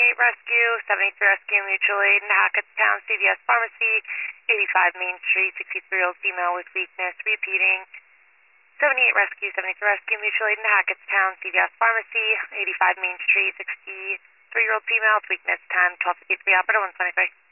Rescue, 73 Rescue Mutual Aid in Hackettstown, CVS Pharmacy, 85 Main Street, 63-year-old female with weakness, repeating. 78 Rescue, 73 Rescue Mutual Aid in Hackettstown, CVS Pharmacy, 85 Main Street, 63-year-old female with weakness, time 12:53, operator 123.